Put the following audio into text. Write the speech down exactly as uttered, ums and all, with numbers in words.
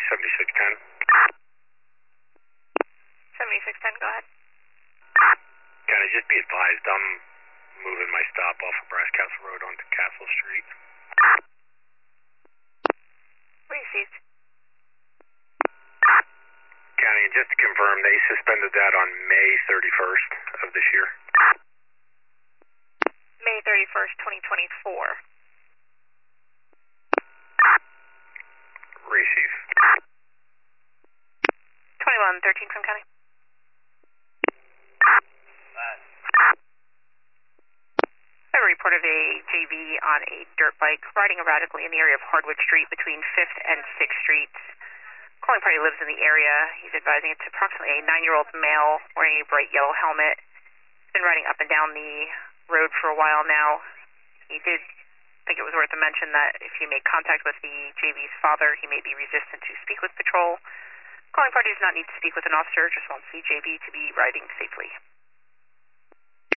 seventy-six ten. seventy-six ten, go ahead. County, just be advised, I'm moving my stop off of Brass Castle Road onto Castle Street. Received. County, and just to confirm, they suspended that on May thirty-first of this year. May thirty-first, twenty twenty-four. Receive. twenty-one thirteen from County. I reported a J V on a dirt bike riding erratically in the area of Hardwood Street between fifth and sixth Streets. Calling party lives in the area. He's advising it's approximately a nine-year-old male wearing a bright yellow helmet. He's been riding up and down the road for a while now. He did think it was worth a mention that if you make contact with the J V's father, he may be resistant to speak with patrol. Calling party does not need to speak with an officer, just wants the J V to be riding safely.